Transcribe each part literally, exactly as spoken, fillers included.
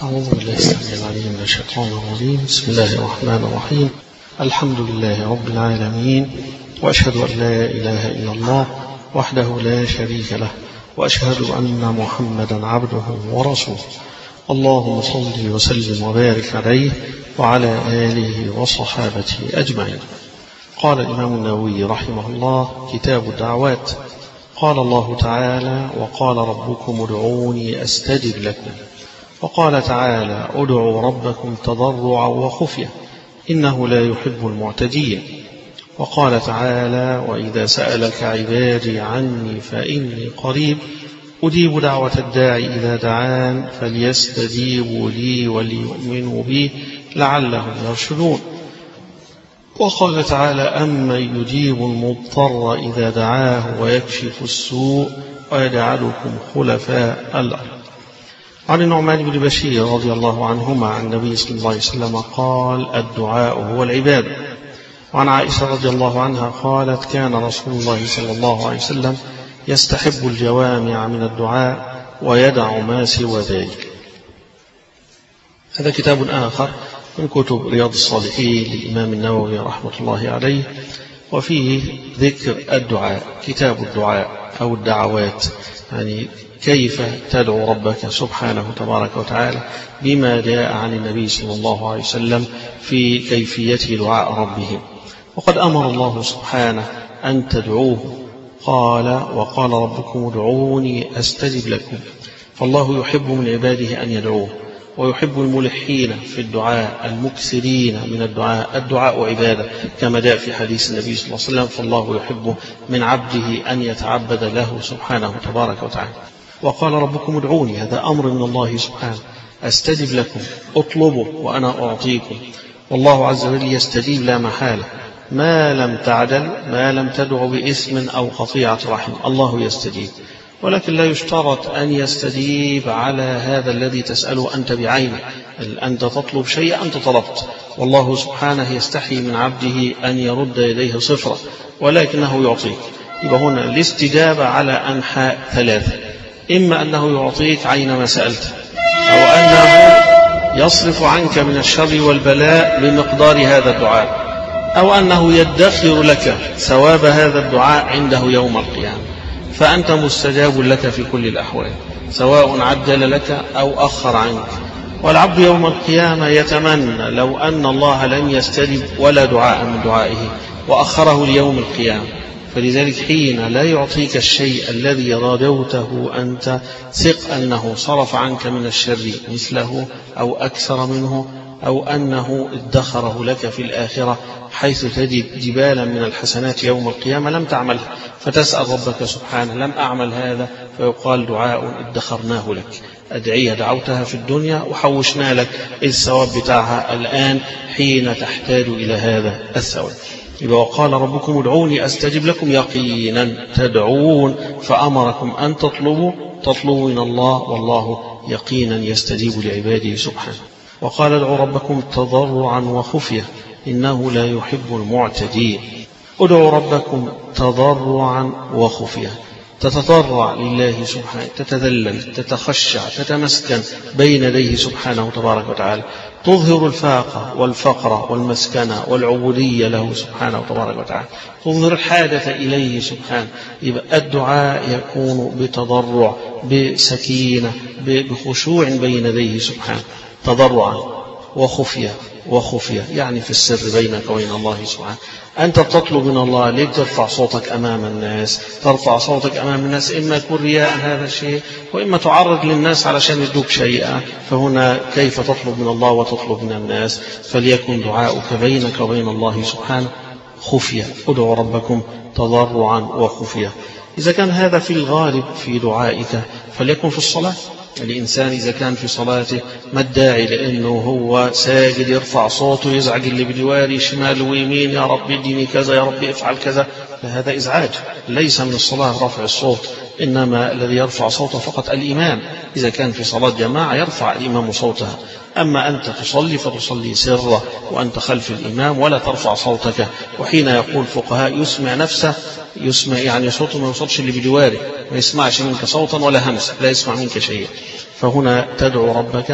أعوذ بالله السميع العليم من الشيطان الرجيم. بسم الله الرحمن الرحيم. الحمد لله رب العالمين، وأشهد أن لا إله إلا الله وحده لا شريك له، وأشهد أن محمدا عبده ورسوله. اللهم صل وسلم وبارك عليه وعلى آله وصحابته أجمعين. قال الإمام النووي رحمه الله: كتاب الدعوات. قال الله تعالى: وقال ربكم ادعوني أستجب لكم. وقال تعالى: ادعوا ربكم تضرعا وخفية إنه لا يحب المعتدين. وقال تعالى: وإذا سألك عبادي عني فإني قريب أجيب دعوة الداعي إذا دعان فليستجيبوا لي وليؤمنوا بي لعلهم يرشدون. وقال تعالى: أمن يجيب المضطر إذا دعاه ويكشف السوء ويجعلكم خلفاء الأرض. عن النعمان بن بشير رضي الله عنهما عن النبي صلى الله عليه وسلم قال: الدعاء هو العبادة. وعن عائشة رضي الله عنها قالت: كان رسول الله صلى الله عليه وسلم يستحب الجوامع من الدعاء ويدع ما سوى ذلك. هذا كتاب آخر من كتب رياض الصالحين للإمام النووي رحمة الله عليه، وفيه ذكر الدعاء، كتاب الدعاء أو الدعوات، يعني كيف تدعو ربك سبحانه تبارك وتعالى بما جاء عن النبي صلى الله عليه وسلم في كيفية دعاء ربهم. وقد أمر الله سبحانه أن تدعوه، قال: وقال ربكم ادعوني أستجب لكم. فالله يحب من عباده أن يدعوه، ويحب الملحين في الدعاء المكثرين من الدعاء. الدعاء عبادة كما جاء في حديث النبي صلى الله عليه وسلم: فالله يحب من عبده أن يتعبد له سبحانه تبارك وتعالى. وقال ربكم ادعوني، هذا أمر من الله سبحانه، أستجب لكم، اطلبوا وأنا أعطيكم. والله عز وجل يستجيب لا محالة، ما لم تعدل، ما لم تدع بإثم أو قطيعة رحم، الله يستجيب. ولكن لا يشترط أن يستجيب على هذا الذي تسأله أنت بعينه. أنت تطلب شيء أنت طلبت، والله سبحانه يستحي من عبده أن يرد يديه صفرا، ولكنه يعطيك. يبقى هنا الاستجابة على أنحاء ثلاثة: إما أنه يعطيك عينما سألت، أو أنه يصرف عنك من الشر والبلاء بمقدار هذا الدعاء، أو أنه يدخر لك ثواب هذا الدعاء عنده يوم القيامة. فأنت مستجاب لك في كل الأحوال، سواء عجل لك أو أخر عنك. والعبد يوم القيامة يتمنى لو أن الله لم يستجب ولا دعاء من دعائه وأخره ليوم القيامة. فلذلك حين لا يعطيك الشيء الذي رجوته أنت، ثق أنه صرف عنك من الشر مثله أو أكثر منه، أو أنه ادخره لك في الآخرة، حيث تجد جبالا من الحسنات يوم القيامة لم تعملها، فتسأل ربك سبحانه: لم أعمل هذا، فيقال دعاء ادخرناه لك، أدعية دعوتها في الدنيا وحوشنا لك الثواب بتاعها الآن حين تحتاج إلى هذا الثواب. يبقى وقال ربكم ادعوني أستجب لكم، يقينا تدعون، فأمركم أن تطلبوا تطلبوا من الله، والله يقينا يستجيب لعباده سبحانه. وقال: ادعوا ربكم تضرعا وخفية إنه لا يحب المعتدين. ادعوا ربكم تضرعا وخفية، تتضرع لله سبحانه، تتذلل، تتخشع، تتمسكن بين يديه سبحانه تبارك وتعالى، تظهر الفاقة والفقر والمسكنة والعبودية له سبحانه تبارك وتعالى، تظهر الحاجة إليه سبحانه. يبقى الدعاء يكون بتضرع، بسكينة، بخشوع بين يديه سبحانه، تضرعا وخفية. وخفية يعني في السر بينك وبين الله سبحانه. أنت تطلب من الله، ليك ترفع صوتك أمام الناس، ترفع صوتك أمام الناس، إما يكون رياء هذا الشيء، وإما تعرض للناس علشان يدوك شيئا. فهنا كيف تطلب من الله وتطلب من الناس؟ فليكن دعاؤك بينك وبين الله سبحانه خفية. ادعوا ربكم تضرعا وخفية. إذا كان هذا في الغالب في دعائك، فليكن في الصلاة. الإنسان إذا كان في صلاته ما الداعي لأنه هو ساجد يرفع صوته يزعج اللي بجواري شمال ويمين: يا رب اديني كذا، يا رب افعل كذا. فهذا إزعاج، ليس من الصلاة رفع الصوت، إنما الذي يرفع صوته فقط الإمام. إذا كان في صلاة جماعة يرفع الإمام صوتها، أما أنت تصلي فتصلي سرا وأنت خلف الإمام ولا ترفع صوتك. وحين يقول فقهاء يسمع نفسه، يسمع يعني صوته ما يوصلش اللي بجواره، ما يسمعش منك صوتا ولا همسة، لا يسمع منك شيء. فهنا تدعو ربك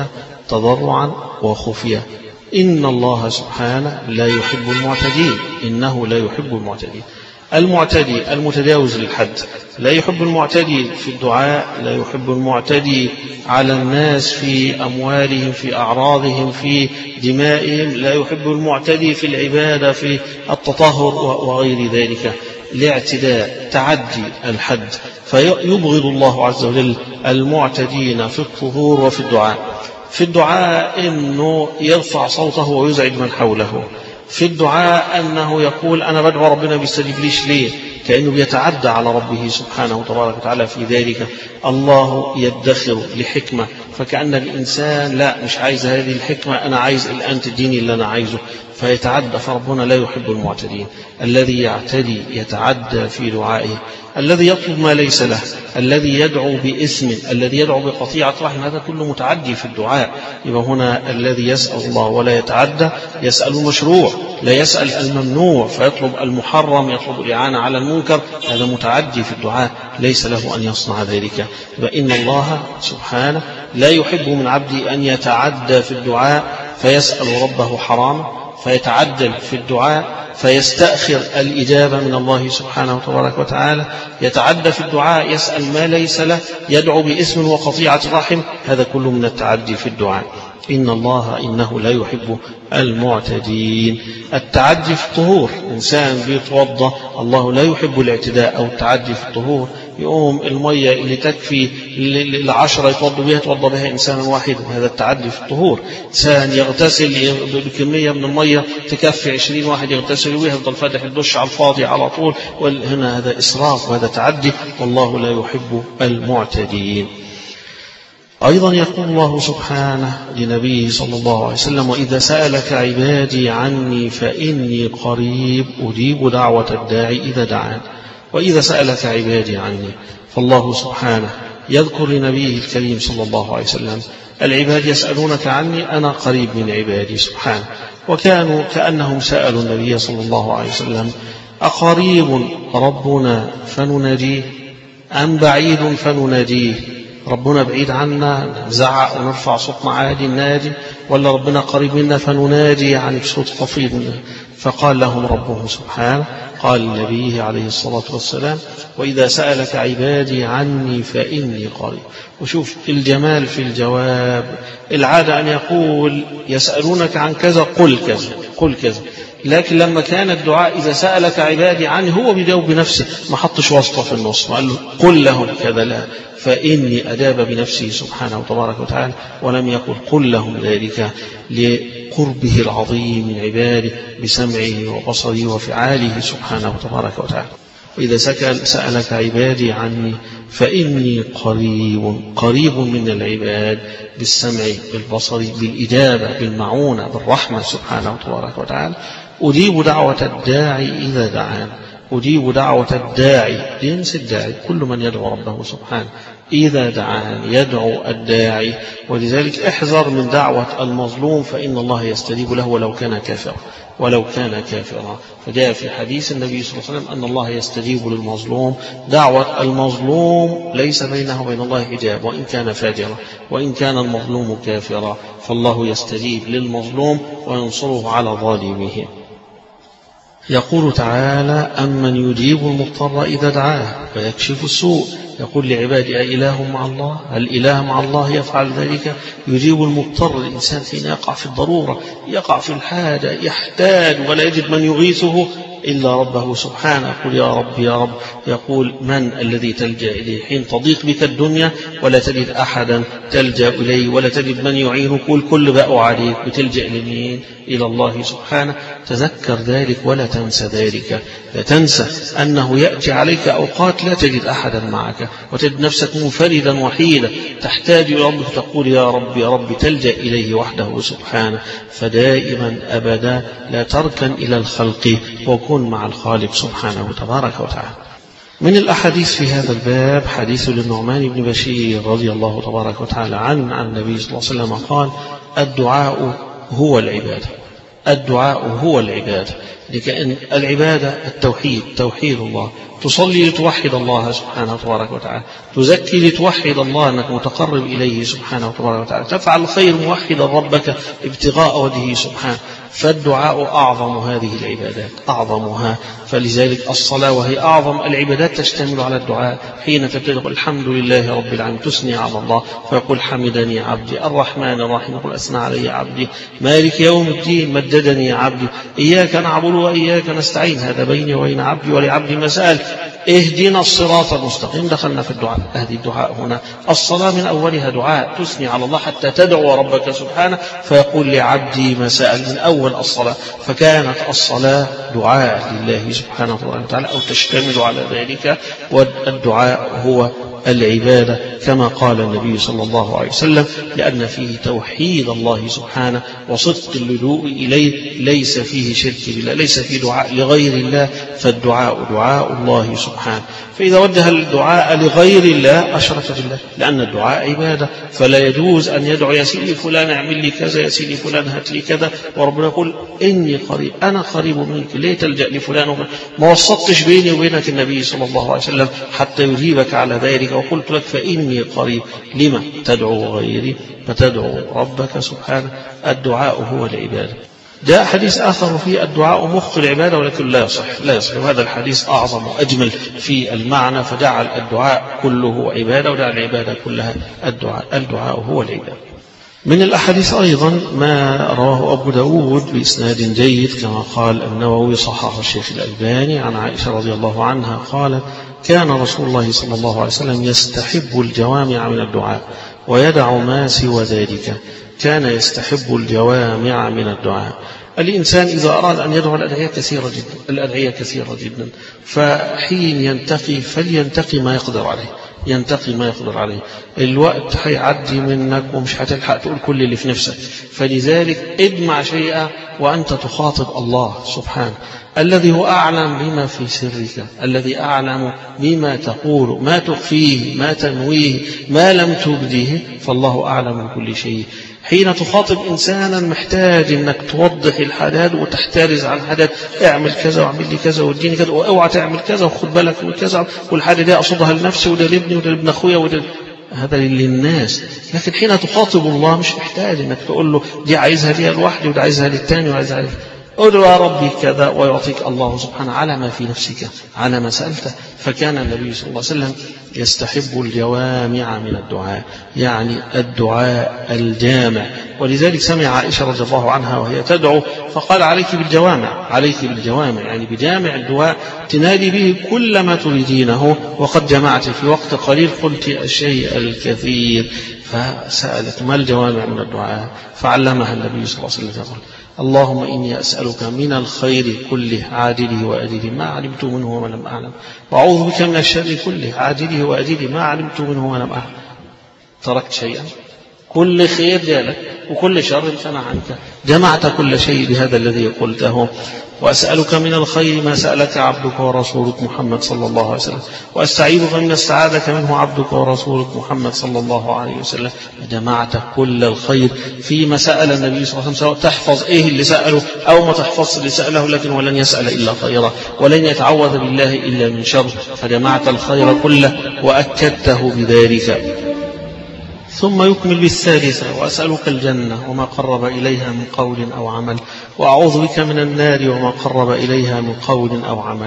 تضرعا وخفية. إن الله سبحانه لا يحب المعتدين، إنه لا يحب المعتدين. المعتدي المتجاوز للحد، لا يحب المعتدي في الدعاء، لا يحب المعتدي على الناس في أموالهم، في أعراضهم، في دمائهم، لا يحب المعتدي في العبادة، في التطهر وغير ذلك. الاعتداء تعدي الحد، فيبغض الله عز وجل المعتدين في الطهور وفي الدعاء. في الدعاء إنه يرفع صوته ويزعج من حوله، في الدعاء أنه يقول أنا بدعو ربنا بيستجيب ليش ليه، كأنه بيتعدى على ربه سبحانه وتبارك وتعالى في ذلك. الله يدخر لحكمة، فكأن الإنسان لا مش عايز هذه الحكمة، أنا عايز الآن تديني اللي أنا عايزه، فيتعدى. فربنا لا يحب المعتدين. الذي يعتدي يتعدى في دعائه، الذي يطلب ما ليس له، الذي يدعو باسم، الذي يدعو بقطيعة رحم، هذا كله متعدي في الدعاء. يبقى هنا الذي يسأل الله ولا يتعدى يسأل المشروع، لا يسأل الممنوع فيطلب المحرم، يطلب الإعانة على المنكر، هذا متعدي في الدعاء، ليس له أن يصنع ذلك. فإن الله سبحانه لا يحب من عبده أن يتعدى في الدعاء فيسأل ربه حراما، فيتعدل في الدعاء فيستأخر الإجابة من الله سبحانه وتبارك وتعالى، يتعدى في الدعاء يسأل ما ليس له، يدعو باسم وقطيعة رحم، هذا كله من التعدي في الدعاء. إن الله إنه لا يحب المعتدين. التعدي في الطهور، إنسان بيتوضى، الله لا يحب الاعتداء أو التعدي في الطهور، يقوم المية اللي تكفي العشرة يتوضى بها يتوضى بها إنسانا واحد، هذا التعدي في الطهور. إنسان يغتسل بكمية من المية تكفي عشرين واحد يغتسل بها، يفضل فاتح الدش على الفاضي على طول، هنا هذا إسراف وهذا تعدي، والله لا يحب المعتدين. أيضا يقول الله سبحانه لنبيه صلى الله عليه وسلم: وإذا سألك عبادي عني فإني قريب أجيب دعوة الداعي إذا دعان. وإذا سألك عبادي عني، فالله سبحانه يذكر لنبيه الكريم صلى الله عليه وسلم: العباد يسألونك عني أنا قريب من عبادي سبحانه. وكانوا كأنهم سألوا النبي صلى الله عليه وسلم: أقريب ربنا فنناديه أم بعيد فنناديه؟ ربنا بعيد عنا نزعق ونرفع صوتنا عادي ننادي، ولا ربنا قريب منا فننادي يعني بصوت خفيض؟ فقال لهم ربهم سبحانه، قال لنبيه عليه الصلاة والسلام: وإذا سألك عبادي عني فإني قريب. وشوف الجمال في الجواب. العادة أن يقول يسألونك عن كذا قل كذا قل كذا، لكن لما كان الدعاء إذا سألك عبادي عني هو بيجاوب بنفسه، ما حطش واسطة في النص، ما قال له قل لهم كذا، لا، فإني أجاب بنفسه سبحانه وتبارك وتعالى، ولم يقل قل لهم ذلك لقربه العظيم من عباده بسمعه وبصره وفعاله سبحانه وتبارك وتعالى. وإذا سألك عبادي عني فإني قريب، قريب من العباد بالسمع بالبصر بالإجابة بالمعونة بالرحمة سبحانه وتبارك وتعالى. أجيب دعوة الداعي إذا دعان، أجيب دعوة الداعي، جنس الداعي كل من يدعو ربه سبحانه، إذا دعان يدعو الداعي. ولذلك احذر من دعوة المظلوم فإن الله يستجيب له ولو كان كافرا، ولو كان كافرا. فجاء في حديث النبي صلى الله عليه وسلم أن الله يستجيب للمظلوم. دعوة المظلوم ليس بينه وبين الله حجاب، وإن كان فاجرا، وإن كان المظلوم كافرا، فالله يستجيب للمظلوم وينصره على ظالمه. يقول تعالى: أمن يجيب المضطر إذا دعاه ويكشف السوء. يقول لعبادي: أإله مع الله؟ هل إله مع الله يفعل ذلك؟ يجيب المضطر، الإنسان حين يقع في الضرورة، يقع في الحاجة، يحتاج ولا يجد من يغيثه إلا ربه سبحانه. يقول: يا رب يا رب. يقول: من الذي تلجأ إليه حين تضيق بك الدنيا ولا تجد أحدا تلجأ إليه ولا تجد من يعينك؟ كل كل بقوا عليك، بتلجأ لمين؟ إلى الله سبحانه. تذكر ذلك ولا تنسى ذلك، لا تنسى أنه يأتي عليك أوقات لا تجد أحدا معك وتجد نفسك منفردا وحيدا، تحتاج إلى ربك، تقول: يا رب يا رب، تلجأ إليه وحده سبحانه. فدائما أبدا لا تركن إلى الخلق وكن مع الخالق سبحانه وتبارك وتعالى. من الأحاديث في هذا الباب حديث للنعمان بن بشير رضي الله تبارك وتعالى عنه عن النبي صلى الله عليه وسلم قال: الدعاء هو العبادة. الدعاء هو العبادة، لكأن العبادة التوحيد، توحيد الله. تصلي لتوحد الله سبحانه وتبارك وتعالى، تزكي لتوحد الله أنك متقرب إليه سبحانه وتبارك وتعالى، تفعل الخير موحدا ربك ابتغاء وجهه سبحانه. فالدعاء أعظم هذه العبادات، أعظمها. فلذلك الصلاة وهي أعظم العبادات تشتمل على الدعاء. حين تبتدئ الحمد لله رب العالمين تثني على الله، فيقول حمدني عبدي، الرحمن الرحيم يقول أثنى علي عبدي، مالك يوم الدين مجدني عبدي، إياك نعبد وإياك نستعين، هذا بيني وبين عبدي ولعبدي ما سأل، اهدنا الصراط المستقيم. دخلنا في الدعاء، هذه الدعاء هنا. الصلاة من أولها دعاء، تثني على الله حتى تدعو ربك سبحانه فيقول لعبدي ما سأل، من أول الصلاة. فكانت الصلاة دعاء لله سبحانه وتعالى أو تشتمل على ذلك. والدعاء هو العبادة كما قال النبي صلى الله عليه وسلم، لأن فيه توحيد الله سبحانه وصدق اللجوء إليه، ليس فيه شرك بالله، ليس فيه دعاء لغير الله، فالدعاء دعاء الله سبحانه. فإذا وجه الدعاء لغير الله أشرك بالله، لأن الدعاء عبادة. فلا يجوز أن يدعو يا سيدي فلان اعمل لي كذا، يا سيدي فلان هات لي كذا، وربنا يقول إني قريب، أنا قريب منك، ليه تلجأ لفلان؟ ما وسطتش بيني وبينك النبي صلى الله عليه وسلم حتى يجيبك على ذلك، وقلت لك فإني قريب، لما تدعو غيري؟ فتدعو ربك سبحانه. الدعاء هو العبادة. جاء حديث آخر فيه الدعاء مخ العبادة، ولكن لا يصح، لا يصح. وهذا الحديث أعظم وأجمل في المعنى، فجعل الدعاء كله عبادة وجعل العبادة كلها الدعاء. الدعاء هو العبادة. من الأحاديث أيضا ما رواه أبو داود بإسناد جيد كما قال النووي، صححه الشيخ الألباني، عن عائشة رضي الله عنها قالت: كان رسول الله صلى الله عليه وسلم يستحب الجوامع من الدعاء ويدع ما سوى ذلك. كان يستحب الجوامع من الدعاء. الإنسان إذا أراد أن يدعو الأدعية كثيرة جدا، الأدعية كثيرة جدا، فحين ينتقي فلينتقي ما يقدر عليه، ينتقي ما يقدر عليه. الوقت هيعدي منك ومش هتلحق تقول كل اللي في نفسك، فلذلك اجمع شيئا وأنت تخاطب الله سبحانه، الذي هو أعلم بما في سرك، الذي أعلم بما تقول، ما تخفيه، ما تنويه، ما لم تبديه، فالله أعلم بكل شيء. حين تخاطب إنسانا محتاج أنك توضح الحداد وتحترز عن حداد، اعمل كذا واعمل لي كذا واديني كذا واوعى تعمل كذا وخد بالك من كذا، والحاجة دي أقصدها لنفسي وده لابني وده لابن أخويا وده، هذا للناس. لكن حين تخاطب الله مش محتاج أنك تقول له دي عايزها لي لوحدي وده عايزها للتاني وعايزها لي. ادعو يا ربي كذا ويعطيك الله سبحانه على ما في نفسك، على ما سألته. فكان النبي صلى الله عليه وسلم يستحب الجوامع من الدعاء، يعني الدعاء الجامع. ولذلك سمع عائشة رضي الله عنها وهي تدعو فقال: عليك بالجوامع، عليك بالجوامع، يعني بجامع الدعاء تنادي به كل ما تريدينه، وقد جمعت في وقت قليل قلت الشيء الكثير. فسألت: ما الجوامع من الدعاء؟ فعلمها النبي صلى الله عليه وسلم يقول: اللهم إني أسألك من الخير كله عاجله وآجله ما علمت منه وما لم أعلم، وأعوذ بك من الشر كله عاجله وآجله ما علمت منه وما لم أعلم. تركت شيئا؟ كل خير جالك وكل شر امتنع عنك، جمعت كل شيء بهذا الذي قلته. وأسألك من الخير ما سألك عبدك ورسولك محمد صلى الله عليه وسلم، وأستعيذك من استعاذك منه عبدك ورسولك محمد صلى الله عليه وسلم. جمعت كل الخير فيما سأل النبي صلى الله عليه وسلم، سواء تحفظ إيه اللي سأله أو ما تحفظ اللي سأله، لكن ولن يسأل إلا خيرا، ولن يتعوذ بالله إلا من شر. فجمعت الخير كله وأكدته بذلك. ثم يكمل بالثالثة: وأسألك الجنة وما قرب إليها من قول أو عمل، وأعوذ بك من النار وما قرب إليها من قول أو عمل.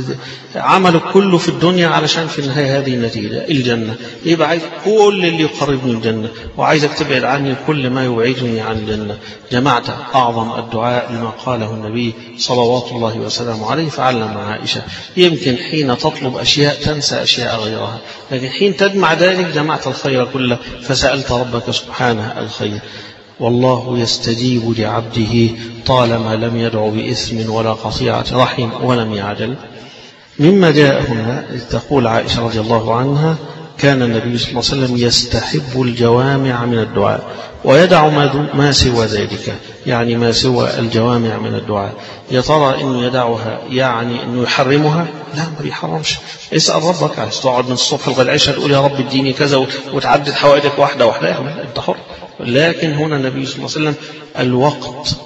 عملك كله في الدنيا علشان في النهاية هذه النتيجة الجنة، يبقى عايز كل اللي يقربني من الجنة، وعايزك تبعد عني كل ما يبعدني عن الجنة. جمعت أعظم الدعاء لما قاله النبي صلوات الله وسلامه عليه. فعلم عائشة: يمكن حين تطلب أشياء تنسى أشياء غيرها، لكن حين تجمع ذلك جمعت الخير كله، فسألت ربك سبحانه الخير. والله يستجيب لعبده طالما لم يدع بإثم ولا قطيعة رحم ولم يعجل. مما جاء هنا تقول عائشة رضي الله عنها: كان النبي صلى الله عليه وسلم يستحب الجوامع من الدعاء ويدع ما سوى ذلك، يعني ما سوى الجوامع من الدعاء. يا ترى إنه يدعها يعني إنه يحرمها؟ لا، ما بيحرمش. اسأل ربك، عايز تقعد من الصبح لغاية العشاء تقول يا رب اديني كذا وتعدد حوائجك واحدة واحدة، انت حر. لكن هنا النبي صلى الله عليه وسلم الوقت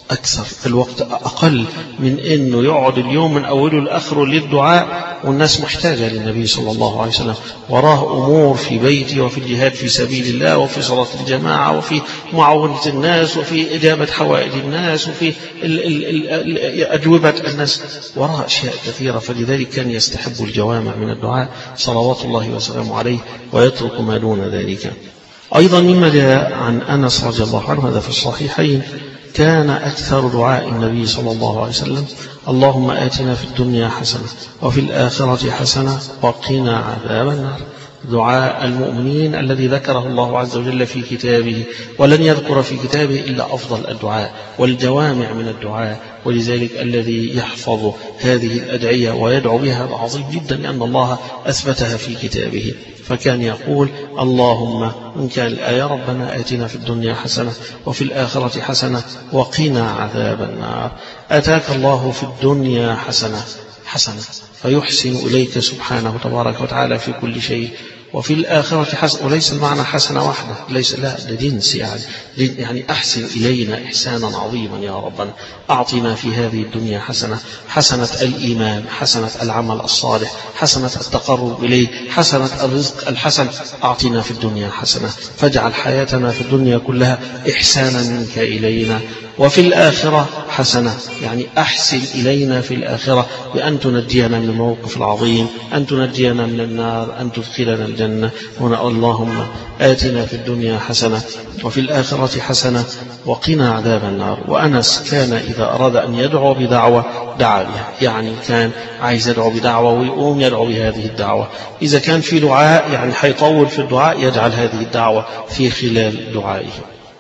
أكثر، الوقت أقل من أنه يقعد اليوم من أوله لآخره للدعاء، والناس محتاجة للنبي صلى الله عليه وسلم، وراه أمور في بيته وفي الجهاد في سبيل الله وفي صلاة الجماعة وفي معاونة الناس وفي إجابة حوائج الناس وفي ال ال ال أجوبة الناس، وراه أشياء كثيرة. فلذلك كان يستحب الجوامع من الدعاء صلوات الله وسلامه عليه ويترك ما دون ذلك. أيضا مما جاء عن أنس رضي الله عنه هذا في الصحيحين، كان أكثر دعاء النبي صلى الله عليه وسلم اللهم آتنا في الدنيا حسنة وفي الآخرة حسنة وقنا عذاب النار، دعاء المؤمنين الذي ذكره الله عز وجل في كتابه، ولن يذكر في كتابه إلا أفضل الدعاء والجوامع من الدعاء. ولذلك الذي يحفظ هذه الأدعية ويدعو بها عظيم جدا، لأن الله أثبتها في كتابه. فكان يقول اللهم إن كان الآية ربنا آتنا في الدنيا حسنة وفي الآخرة حسنة وقنا عذاب النار. أتاك الله في الدنيا حسنة حسنة فيحسن إليك سبحانه تبارك وتعالى في كل شيء، وفي الآخرة حسنة، وليس المعنى حسنة واحدة، ليس لا ده جنس، يعني يعني أحسن إلينا إحسانا عظيما يا ربنا، أعطنا في هذه الدنيا حسنة، حسنة الإيمان، حسنة العمل الصالح، حسنة التقرب إليه، حسنة الرزق الحسن، أعطنا في الدنيا حسنة، فاجعل حياتنا في الدنيا كلها إحسانا منك إلينا، وفي الآخرة حسنة، يعني أحسن إلينا في الآخرة بأن تنجينا من الموقف العظيم، أن تنجينا من النار، أن تدخلنا الجنة. هنا اللهم آتنا في الدنيا حسنة وفي الآخرة حسنة وقنا عذاب النار. وأنس كان إذا أراد أن يدعو بدعوة دعا بها، يعني كان عايز يدعو بدعوة ويقوم يدعو بهذه الدعوة. إذا كان في دعاء يعني حيطول في الدعاء يجعل هذه الدعوة في خلال دعائه.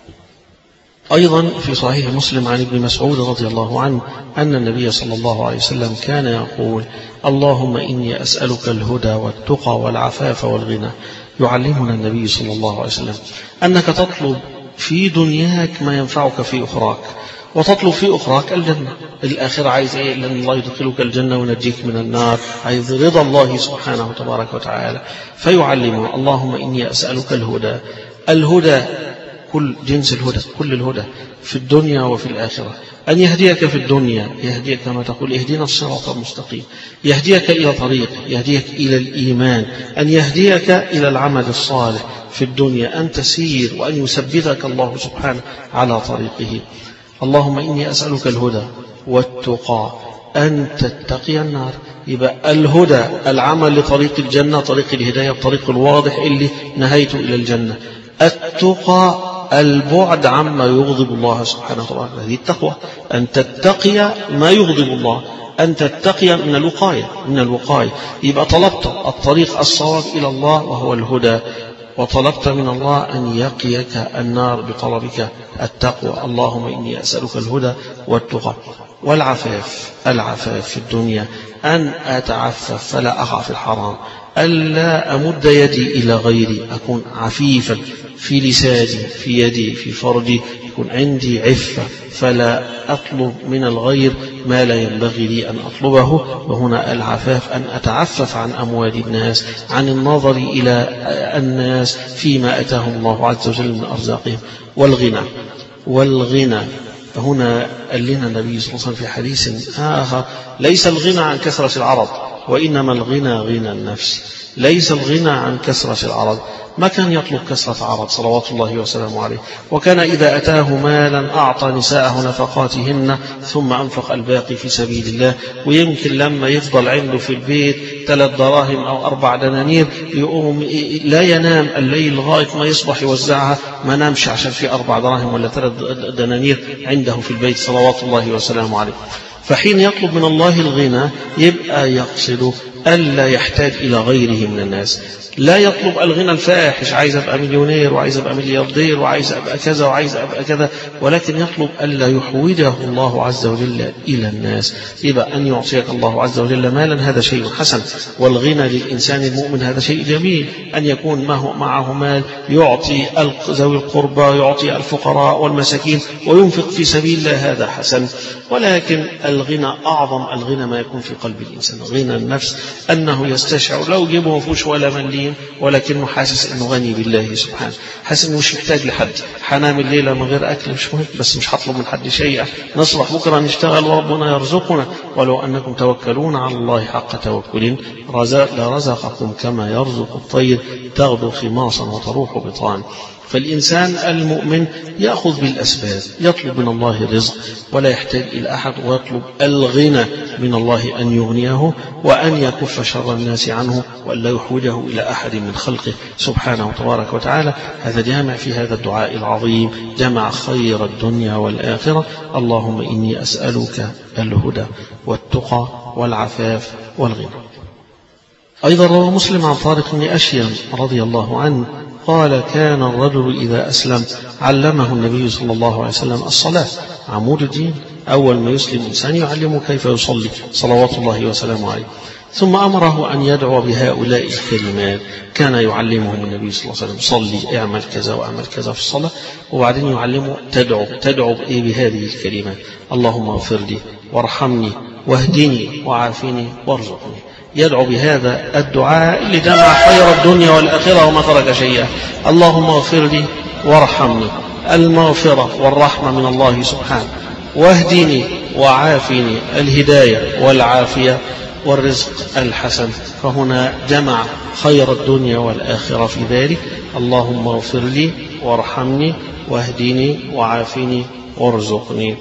أيضا في صحيح مسلم عن ابن مسعود رضي الله عنه أن النبي صلى الله عليه وسلم كان يقول اللهم إني أسألك الهدى والتقى والعفاف والغنى. يعلمنا النبي صلى الله عليه وسلم أنك تطلب في دنياك ما ينفعك في أخراك، وتطلب في أخراك الجنة. الآخرة عايز إيه؟ لأن الله يدخلك الجنة وينجيك من النار، عايز رضا الله سبحانه تبارك وتعالى. فيعلمنا اللهم إني أسألك الهدى، الهدى كل جنس الهدى، كل الهدى في الدنيا وفي الآخرة، أن يهديك في الدنيا، يهديك كما تقول اهدنا الصراط المستقيم، يهديك إلى طريق، يهديك إلى الإيمان، أن يهديك إلى العمل الصالح في الدنيا، أن تسير وأن يثبتك الله سبحانه على طريقه. اللهم إني أسألك الهدى والتقى أن تتقي النار. يبقى الهدى العمل لطريق الجنة، طريق الهداية، الطريق الواضح اللي نهيته إلى الجنة. التقى البعد عما يغضب الله سبحانه وتعالى، هذه التقوى، أن تتقي ما يغضب الله، أن تتقي من الوقاية، من الوقاية. يبقى طلبت الطريق الصواب إلى الله وهو الهدى، وطلبت من الله أن يقيك النار بطلبك التقوى. اللهم إني أسألك الهدى والتقى والعفاف، العفاف في الدنيا، أن أتعفف فلا أقع في الحرام، ألا أمد يدي إلى غيري، أكون عفيفا في لساني، في يدي، في فرجي، يكون عندي عفة، فلا أطلب من الغير ما لا ينبغي لي أن أطلبه. وهنا العفاف أن أتعفف عن أموال الناس، عن النظر إلى الناس فيما أتاهم الله عز وجل من أرزاقهم. والغنى، والغنى هنا قال لنا النبي صلى الله عليه وسلم في حديث آخر ليس الغنى عن كثرة العرض، وإنما الغنى غنى النفس. ليس الغنى عن كثرة العرض، ما كان يطلب كثرة عرض صلوات الله وسلامه عليه، وكان إذا أتاه مالا أعطى نساءه نفقاتهن ثم أنفق الباقي في سبيل الله. ويمكن لما يفضل عنده في البيت ثلاث دراهم أو أربع دنانير يقوم لا ينام الليل لغاية ما يصبح يوزعها، ما نامش عشان في أربع دراهم ولا ثلاث دنانير عنده في البيت صلوات الله وسلامه عليه. فحين يطلب من الله الغنى يبقى يقصد ألا يحتاج إلى غيره من الناس. لا يطلب الغنى الفاحش، عايز أبقى مليونير وعايز أبقى ملياردير وعايز أبقى كذا وعايز أبقى كذا، ولكن يطلب ألا يحوجه الله عز وجل إلى الناس. يبقى أن يعطيك الله عز وجل مالا هذا شيء حسن، والغنى للإنسان المؤمن هذا شيء جميل، أن يكون معه مال يعطي ذوي القربى، يعطي الفقراء والمساكين وينفق في سبيل الله، هذا حسن. ولكن الغنى أعظم، الغنى ما يكون في قلب الإنسان، غنى النفس، أنه يستشعر لو جيبه ما فيهوش ولا مليم، ولكنه حاسس أنه غني بالله سبحانه، حاسس أنه مش محتاج لحد. حنام الليلة من غير أكل مش مهم، بس مش هطلب من حد شيئا. نصبح بكرة نشتغل وربنا يرزقنا. ولو أنكم توكلون على الله حق توكل لرزقكم كما يرزق الطير تغدو خماصا وتروح بطان. فالإنسان المؤمن يأخذ بالأسباب، يطلب من الله الرزق ولا يحتاج إلى أحد، ويطلب الغنى من الله أن يغنيه وأن يكف شر الناس عنه وأن لا يحوجه إلى أحد من خلقه سبحانه تبارك وتعالى. هذا جامع في هذا الدعاء العظيم، جمع خير الدنيا والآخرة. اللهم إني أسألك الهدى والتقى والعفاف والغنى. أيضا روى مسلم عن طارق بن أشيم رضي الله عنه قال: كان الرجل إذا أسلم علمه النبي صلى الله عليه وسلم الصلاة، عمود الدين. أول ما يسلم إنسان يعلمه كيف يصلي صلوات الله وسلامه عليه، ثم أمره أن يدعو بهؤلاء الكلمات. كان يعلمهم النبي صلى الله عليه وسلم: صلي، اعمل كذا واعمل كذا في الصلاة. وبعدين يعلمه تدعو تدعو بإيه؟ بهذه الكلمات: اللهم اغفر لي وارحمني واهدني وعافني وارزقني. يدعو بهذا الدعاء اللي جمع خير الدنيا والآخرة وما ترك شيئا. اللهم اغفر لي وارحمني، المغفرة والرحمة من الله سبحانه، واهدني وعافني، الهداية والعافية والرزق الحسن. فهنا جمع خير الدنيا والآخرة في ذلك: اللهم اغفر لي وارحمني واهدني وعافني وارزقني.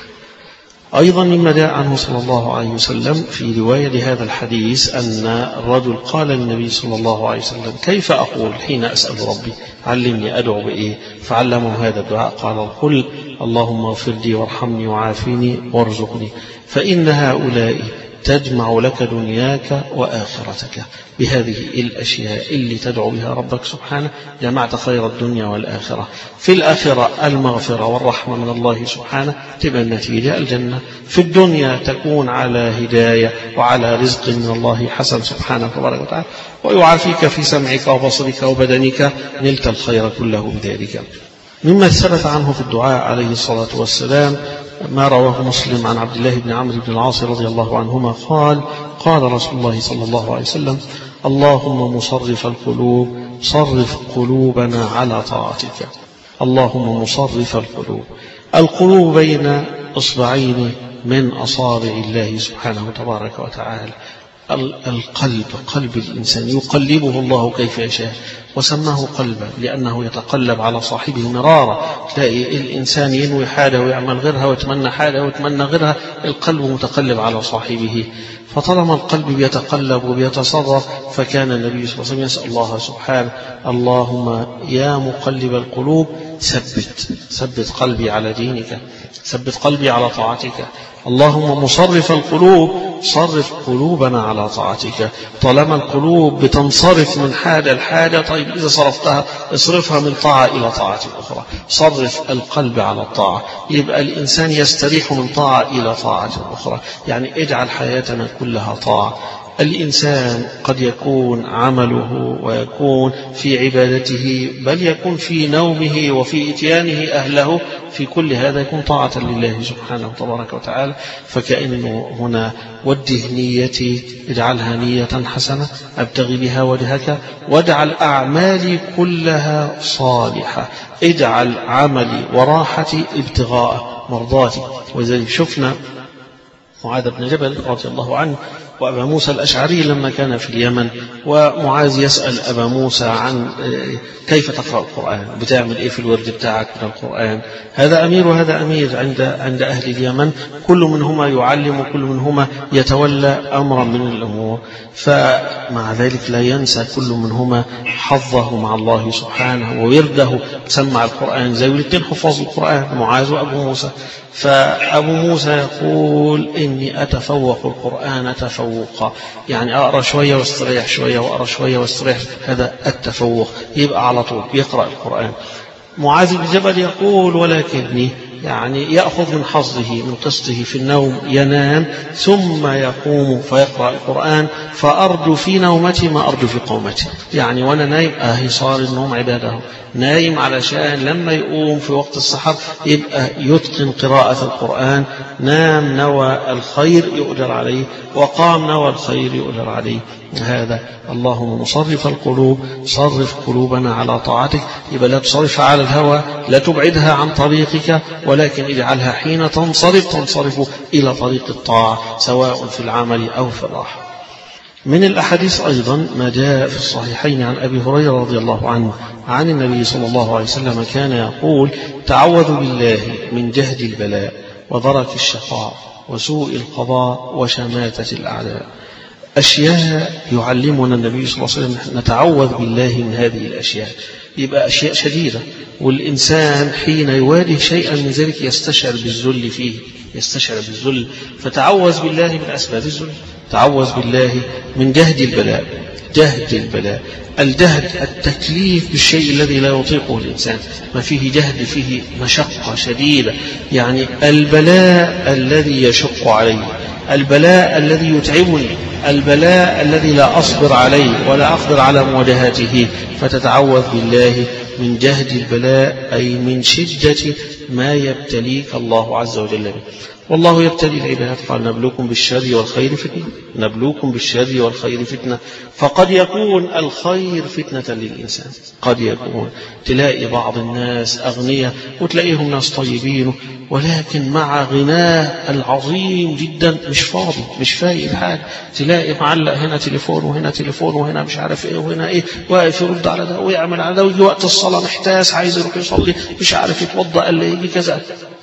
أيضا مما جاء عنه صلى الله عليه وسلم في رواية لهذا الحديث أن الرجل قال للنبي صلى الله عليه وسلم: كيف أقول حين أسأل ربي؟ علمني أدعو بإيه؟ فعلمه هذا الدعاء، قال: قل اللهم اغفر لي وارحمني وعافني وارزقني، فإن هؤلاء تجمع لك دنياك وآخرتك. بهذه الأشياء اللي تدعو بها ربك سبحانه جمعت خير الدنيا والآخرة. في الآخرة المغفرة والرحمة من الله سبحانه، تبقى النتيجة الجنة. في الدنيا تكون على هداية وعلى رزق من الله حسن سبحانه تبارك وتعالى، ويعافيك في سمعك وبصرك وبدنك، نلت الخير كله بذلك. مما ثبت عنه في الدعاء عليه الصلاة والسلام ما رواه مسلم عن عبد الله بن عمرو بن العاص رضي الله عنهما قال: قال رسول الله صلى الله عليه وسلم: اللهم مصرف القلوب صرف قلوبنا على طاعتك. اللهم مصرف القلوب. القلوب بين إصبعين من أصابع الله سبحانه تبارك وتعالى. القلب، قلب الإنسان يقلبه الله كيف يشاء، وسماه قلبا لأنه يتقلب على صاحبه مرارا. تلاقي الإنسان ينوي حاجة ويعمل غيرها ويتمنى حاجة ويتمنى غيرها، القلب متقلب على صاحبه. فطالما القلب بيتقلب وبيتصرف، فكان النبي صلى الله عليه وسلم يسأل الله سبحانه: اللهم يا مقلب القلوب ثبت ثبت قلبي على دينك، ثبت قلبي على طاعتك. اللهم مصرف القلوب صرف قلوبنا على طاعتك. طالما القلوب بتنصرف من حاجة لحاجة، طيب إذا صرفتها اصرفها من طاعة إلى طاعة أخرى. صرف القلب على الطاعة، يبقى الإنسان يستريح من طاعة إلى طاعة أخرى. يعني اجعل حياتنا كلها طاعة. الإنسان قد يكون عمله ويكون في عبادته، بل يكون في نومه وفي إتيانه أهله، في كل هذا يكون طاعة لله سبحانه تبارك وتعالى. فكأنه هنا: وجه نيتي، اجعلها نية حسنة أبتغي بها وجهك، واجعل أعمالي كلها صالحة، اجعل عملي وراحتي ابتغاء مرضاتي. وذلك شفنا معاذ بن جبل رضي الله عنه وأبا موسى الأشعري لما كان في اليمن، ومعاذ يسأل أبا موسى عن كيف تقرأ القرآن، بتعمل إيه في الورد بتاعك من القرآن. هذا أمير وهذا أمير عند عند أهل اليمن، كل منهما يعلم وكل منهما يتولى أمرا من الأمور. فمع ذلك لا ينسى كل منهما حظه مع الله سبحانه وورده، سمع القرآن زي الاثنين حفاظ القرآن، معاذ وأبو موسى. فأبو موسى يقول: إني أتفوق القرآن تفوقا، يعني أقرأ شوية واستريح شوية وأقرأ شوية واستريح، هذا التفوق، يبقى على طول يقرأ القرآن. معاذ بن جبل يقول: ولكني يعني يأخذ من حظه من قسطه في النوم ينام ثم يقوم فيقرأ القرآن، فأرجو في نومتي ما أرجو في قومتي. يعني وأنا نايم أهي صار النوم عباده، نايم علشان لما يقوم في وقت السحر يبقى يتقن قراءة القرآن. نام نوى الخير يؤجر عليه، وقام نوى الخير يؤجر عليه. هذا اللهم مصرف القلوب صرف قلوبنا على طاعتك. يبقى لا تصرف على الهوى، لا تبعدها عن طريقك، ولكن اجعلها حين تنصرف تنصرف إلى طريق الطاعة سواء في العمل أو في الراحة. من الأحاديث أيضا ما جاء في الصحيحين عن أبي هريرة رضي الله عنه عن النبي صلى الله عليه وسلم كان يقول: تعوذوا بالله من جهد البلاء ودرك الشقاء وسوء القضاء وشماتة الأعداء. أشياء يعلمنا النبي صلى الله عليه وسلم نتعوذ بالله من هذه الأشياء. يبقى أشياء شديدة، والإنسان حين يواجه شيئا من ذلك يستشعر بالذل فيه، يستشعر بالذل. فتعوذ بالله من أسباب الذل، تعوذ بالله من جهد البلاء. جهد البلاء، الجهد التكليف بالشيء الذي لا يطيقه الإنسان، ما فيه جهد فيه مشقة شديدة. يعني البلاء الذي يشق علي، البلاء الذي يتعبني، البلاء الذي لا أصبر عليه ولا أقدر على مواجهته. فتتعوذ بالله من جهد البلاء، أي من شدة ما يبتليك الله عز وجل به. والله يبتلي العباد، قال: نبلوكم بالشر والخير فتنة، نبلوكم بالشر والخير فتنة. فقد يكون الخير فتنة للإنسان، قد يكون تلاقي بعض الناس أغنياء وتلاقيهم ناس طيبين، ولكن مع غناه العظيم جدا مش فاضي، مش فايق الحال. تلاقي معلق هنا تليفون وهنا تليفون وهنا مش عارف ايه وهنا ايه، واقف يرد على ده ويعمل على ده، ويجي وقت الصلاة محتاس عايز يروح يصلي مش عارف يتوضأ قال لي يجي كذا.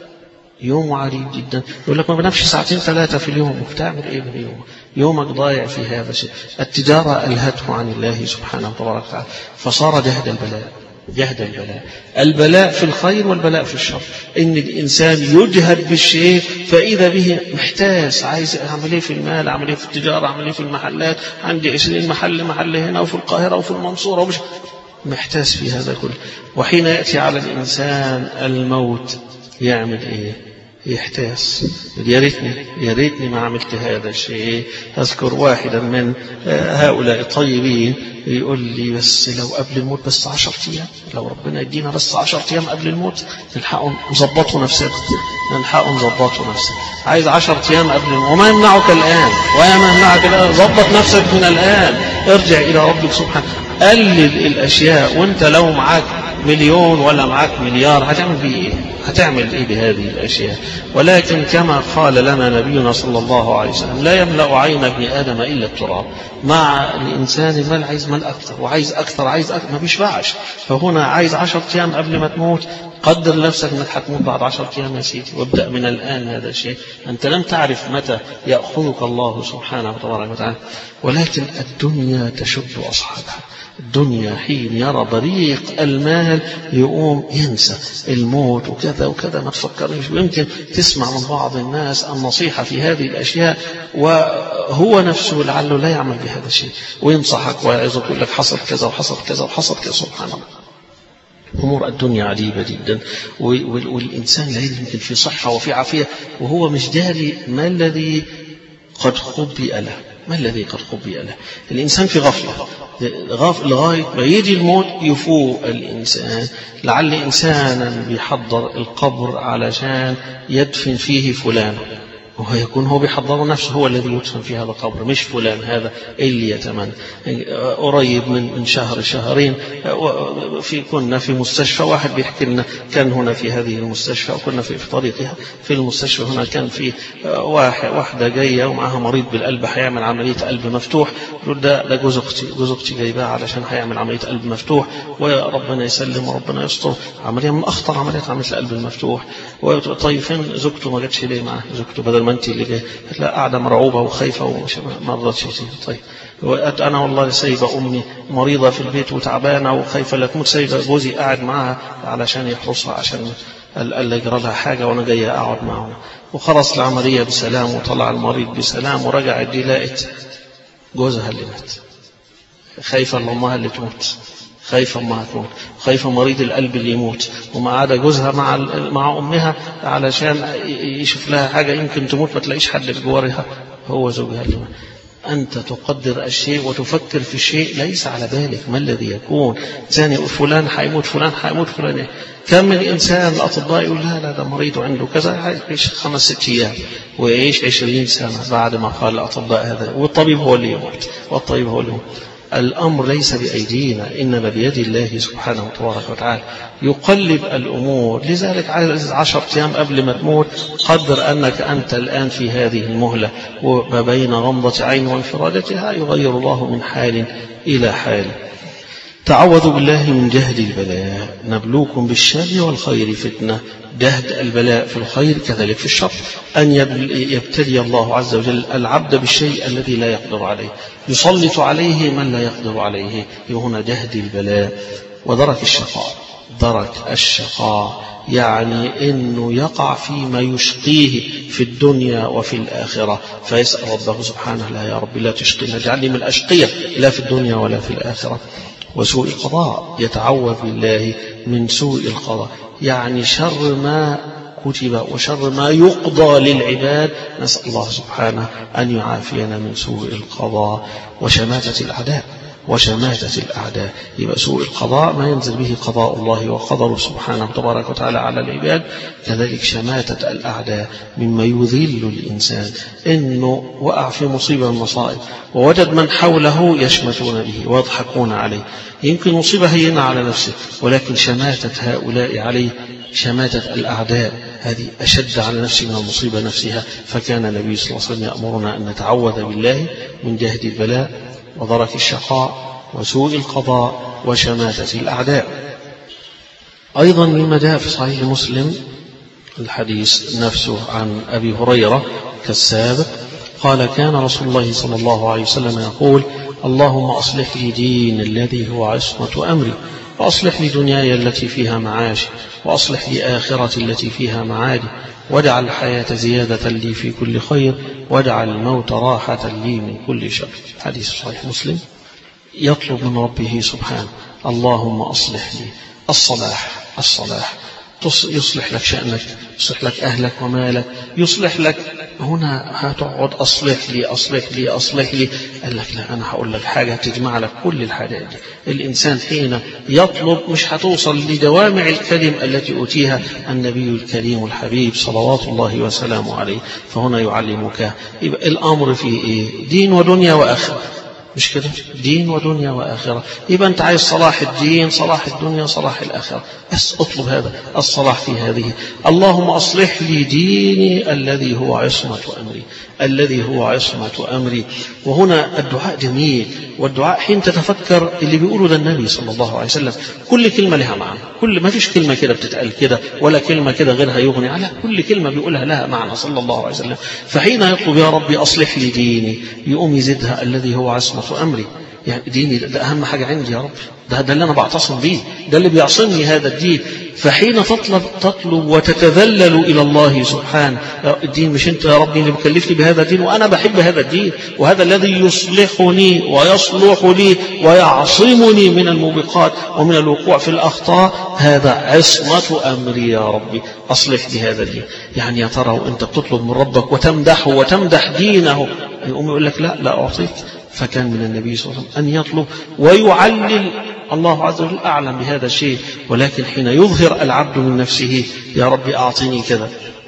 يوم عريض جدا. يقول لك ما بنامش ساعتين ثلاثة في اليوم، وبتعمل ايه باليوم؟ يومك ضايع في هذا الشيء. التجارة ألهته عن الله سبحانه وتعالى، فصار جهد البلاء، جهد البلاء. البلاء في الخير والبلاء في الشر، إن الإنسان يجهد بالشيء فإذا به محتاس، عايز أعمل إيه في المال، أعمل إيه في التجارة، أعمل إيه في المحلات، عندي عشرين محل، محل هنا وفي القاهرة وفي المنصورة، ومش محتاس في هذا كله. وحين يأتي على الإنسان الموت يعمل إيه؟ يحتاس. يا ريتني يا ريتني ما عملت هذا الشيء. أذكر واحدا من هؤلاء الطيبين يقول لي: بس لو قبل الموت بس عشر أيام، لو ربنا يدينا بس عشر أيام قبل الموت نلحقوا نظبطوا نفسنا، نلحقوا نظبطوا نفسنا. عايز عشر أيام قبل الموت، وما يمنعك الآن، وما يمنعك الآن. ظبط نفسك من الآن، ارجع إلى ربك سبحانه. قلل الأشياء. وانت لو معاك مليون ولا معاك مليار هتعمل بيه ايه؟ هتعمل ايه بهذه الاشياء؟ ولكن كما قال لنا نبينا صلى الله عليه وسلم: لا يملأ عين ابن ادم الا التراب. مع الانسان المال عايز مال اكثر وعايز اكثر عايز اكثر، ما بيشبعش. فهنا عايز عشر ايام قبل ما تموت، قدر نفسك انك هتموت بعد عشر ايام يا سيدي، وابدا من الان. هذا الشيء انت لم تعرف متى ياخذك الله سبحانه وتعالى. ولكن الدنيا تشد اصحابها. الدنيا حين يرى بريق المال يقوم ينسى الموت وكذا وكذا، ما تفكرش. ويمكن تسمع من بعض الناس النصيحة في هذه الأشياء وهو نفسه لعله لا يعمل بهذا الشيء، وينصحك ويعظك يقول لك حصل كذا وحصل كذا وحصل كذا. سبحان الله، أمور الدنيا عجيبة جدا. والإنسان لا يمكن في صحة وفي عافية وهو مش داري ما الذي قد خبئ له، ما الذي قد خبئ له. الإنسان في غفلة غافل لغاية ما يجي الموت يفوق الإنسان. لعل إنسانا بيحضر القبر علشان يدفن فيه فلان، وهو يكون هو بيحضر نفسه هو الذي يدفن في هذا القبر، مش فلان هذا اللي يتمنى. قريب من من شهر شهرين في كنا في مستشفى، واحد بيحكي لنا كان هنا في هذه المستشفى، وكنا في طريقها في المستشفى هنا، كان في واحد واحدة جاية ومعها مريض بالقلب هيعمل عملية قلب مفتوح. يقول ده ده جوز اختي، جوز اختي جايباه علشان هيعمل عملية قلب مفتوح، وربنا يسلم وربنا يستر. عملية من أخطر عمليات عملية القلب المفتوح. طيب فين زوجته؟ ما جاتش ليه معاه زوجته بدل ما انت اللي جاي؟ لا، قاعده مرعوبه وخايفه ومش ما رضتش تيجي. طيب انا والله سايبه امي مريضه في البيت وتعبانه وخايفه لا تموت، سايبه جوزي قاعد معاها علشان يحرسها عشان الا يجرى لها حاجه، وانا جايه اقعد معه. وخلص العمليه بسلام وطلع المريض بسلام، ورجعت دي لقت جوزها اللي مات. خايفه ان امها اللي تموت، خايفة أمها تموت، خايفة مريض القلب اللي يموت، ومعادة جوزها مع مع أمها علشان يشوف لها حاجة يمكن تموت ما تلاقيش حد بجوارها، هو زوجها اللي مات. أنت تقدر الشيء وتفكر في الشيء ليس على بالك ما الذي يكون. ثاني فلان حيموت، فلان حيموت، فلان. كم من إنسان الأطباء يقول لا لا ده مريض عنده كذا يعيش خمس ست أيام ويعيش عشرين سنة بعد ما قال الأطباء هذا، والطبيب هو اللي يموت، والطبيب هو اللي يموت. الأمر ليس بأيدينا، إنما بيد الله سبحانه وتبارك وتعالى يقلب الأمور. لذلك على عشرة أيام قبل ما تموت قدر أنك أنت الآن في هذه المهلة، وما بين غمضة عين وانفرادتها يغير الله من حال إلى حال. تعوذوا بالله من جهد البلاء، نبلوكم بالشر والخير فتنة. جهد البلاء في الخير كذلك في الشر، أن يبتلي الله عز وجل العبد بالشيء الذي لا يقدر عليه، يسلط عليه من لا يقدر عليه، هنا جهد البلاء. ودرك الشقاء، درك الشقاء يعني أنه يقع فيما يشقيه في الدنيا وفي الآخرة، فيسأل ربه سبحانه لا يا رب لا تشقينا، اجعلني من الأشقية لا في الدنيا ولا في الآخرة. وسوء القضاء، يتعوذ بالله من سوء القضاء، يعني شر ما كتب وشر ما يقضى للعباد، نسأل الله سبحانه أن يعافينا من سوء القضاء. وشماتة الأعداء، وشماتة الأعداء، يبقى سوء القضاء ما ينزل به قضاء الله وقدره سبحانه تبارك وتعالى على العباد. كذلك شماتة الأعداء مما يذل الإنسان، إنه وقع في مصيبة من المصائب ووجد من حوله يشمتون به ويضحكون عليه، يمكن مصيبة هينة على نفسه، ولكن شماتة هؤلاء عليه، شماتة الأعداء هذه أشد على نفسه من المصيبة نفسها. فكان النبي صلى الله عليه وسلم يأمرنا أن نتعوذ بالله من جهد البلاء ودرك الشقاء وسوء القضاء وشماتة الأعداء. أيضا مما جاء في صحيح مسلم الحديث نفسه عن أبي هريرة كالسابق، قال كان رسول الله صلى الله عليه وسلم يقول اللهم أصلح لي دين الذي هو عصمة أمري، وأصلح لي دنياي التي فيها معاشي، وأصلح لي آخرتي التي فيها معادي، واجعل الحياة زيادة لي في كل خير، واجعل الموت راحة لي من كل شر. حديث صحيح مسلم. يطلب من ربه سبحانه اللهم أصلح لي الصلاح، الصلاح يصلح لك شأنك، يصلح لك أهلك ومالك، يصلح لك. هنا هتقعد أصلح لي أصلح لي أصلح لي، قال لك لا أنا هقول لك حاجة تجمع لك كل الحاجات دي. الإنسان حين يطلب مش هتوصل لدوامع الكلم التي أوتيها النبي الكريم الحبيب صلوات الله وسلامه عليه. فهنا يعلمك يبقى الأمر فيه إيه؟ دين ودنيا وآخرة، مش كده؟ دين ودنيا وآخرة. يبقى أنت عايز صلاح الدين، صلاح الدنيا، صلاح الآخرة، بس اطلب هذا الصلاح في هذه. اللهم أصلح لي ديني الذي هو عصمة أمري، الذي هو عصمة أمري. وهنا الدعاء جميل، والدعاء حين تتفكر اللي بيقوله ده النبي صلى الله عليه وسلم، كل كلمة لها معنى، كل ما فيش كلمة كده بتتقال كده ولا كلمة كده غيرها يغني على، كل كلمة بيقولها لها معنى صلى الله عليه وسلم. فحين يطلب يا ربي أصلح لي ديني، يقوم يزيدها الذي هو عصمة أمري، يعني ديني ده أهم حاجة عندي يا رب، ده, ده اللي أنا بعتصم بيه، ده اللي بيعصمني هذا الدين. فحين تطلب تطلب وتتذلل إلى الله سبحانه، الدين مش أنت يا ربي اللي مكلفني بهذا الدين، وأنا بحب هذا الدين، وهذا الذي يصلحني ويصلح لي ويعصمني من الموبقات ومن الوقوع في الأخطاء، هذا عصمة أمري يا ربي، أصلح لي هذا الدين. يعني يا ترى وأنت بتطلب من ربك وتمدحه وتمدح دينه، يقوم يقول لك لا لا أعطيك. فكان من النبي صلى الله عليه وسلم أن يطلب ويعلل، الله عز وجل أعلم بهذا الشيء، ولكن حين يظهر العبد من نفسه يا رب أعطيني كذا،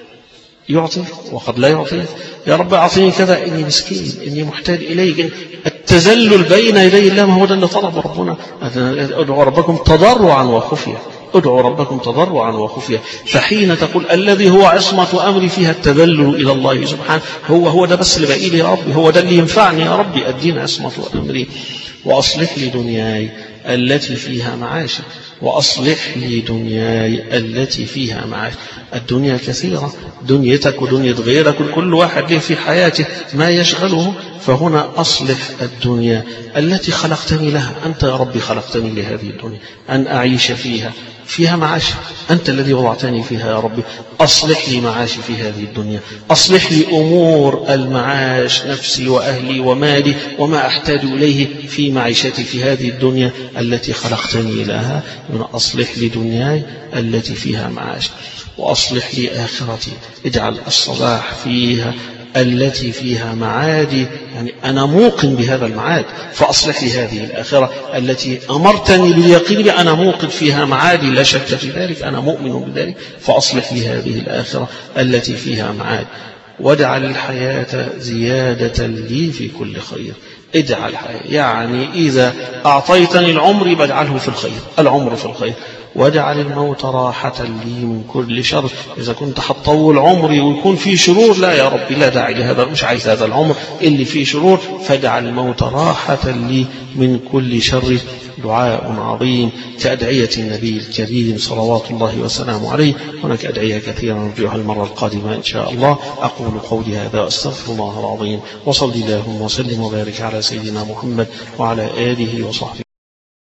يعطي وقد لا يعطي. يا رب أعطيني كذا، إني مسكين، إني محتاج إليك. التذلل بين يدي الله ما هو ده اللي طلب ربنا، ادعوا ربكم تضرعا وخفية، ادعوا ربكم تضرعا وخفية. فحين تقول الذي هو عصمة أمري فيها التذلل إلى الله سبحانه، هو هو ده بس اللي باقي لي يا ربي، هو ده اللي ينفعني يا ربي، الدين عصمة أمري. وأصلح لي دنياي التي فيها معاشي، وأصلح لي دنياي التي فيها معاش. الدنيا كثيرة، دنيتك ودنيا غيرك، كل واحد له في حياته ما يشغله. فهنا أصلح الدنيا التي خلقتني لها. أنت يا ربي خلقتني لهذه الدنيا أن أعيش فيها، فيها معاش، أنت الذي وضعتني فيها يا ربي. أصلح لي معاشي في هذه الدنيا، أصلح لي أمور المعاش، نفسي وأهلي ومالي وما أحتاج إليه في معيشتي في هذه الدنيا التي خلقتني لها. من أصلح لي دنياي التي فيها معاش، وأصلح لي آخرتي، اجعل الصلاح فيها التي فيها معادي. يعني أنا موقن بهذا المعاد، فأصلح لي هذه الآخرة التي أمرتني باليقين بها، أنا موقن فيها معادي لا شك في ذلك، أنا مؤمن بذلك، فأصلح لي هذه الآخرة التي فيها معاد. واجعل الحياة زيادة لي في كل خير. اجعل الحياة يعني إذا أعطيتني العمر بجعله في الخير، العمر في الخير. واجعل الموت راحة لي من كل شر. إذا كنت حطول عمري ويكون فيه شرور، لا يا ربي لا داعي لهذا، مش عايز هذا العمر اللي فيه شرور، فاجعل الموت راحة لي من كل شر. دعاء عظيم كأدعية النبي الكريم صلوات الله وسلامه عليه. هناك أدعية كثيرة نرجوها المرة القادمة إن شاء الله. أقول قولي هذا وأستغفر الله العظيم، وصلي اللهم وسلم وبارك على سيدنا محمد وعلى آله وصحبه.